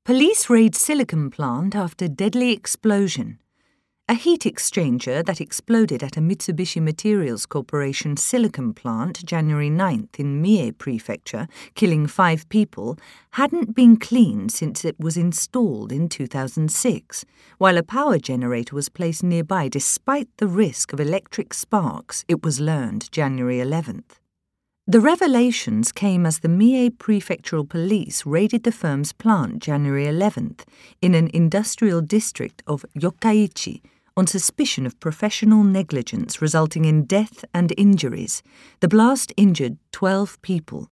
Police raid silicon plant after deadly explosion. A heat exchanger that exploded at a Mitsubishi Materials Corporation silicon plant January 9th in Mie Prefecture, killing 5 people, hadn't been cleaned since it was installed in 2006, while a power generator was placed nearby despite the risk of electric sparks, it was learned January 11th. The revelations came as the Mie Prefectural Police raided the firm's plant January 11th in an industrial district of Yokkaichi on suspicion of professional negligence resulting in death and injuries. The blast injured 12 people.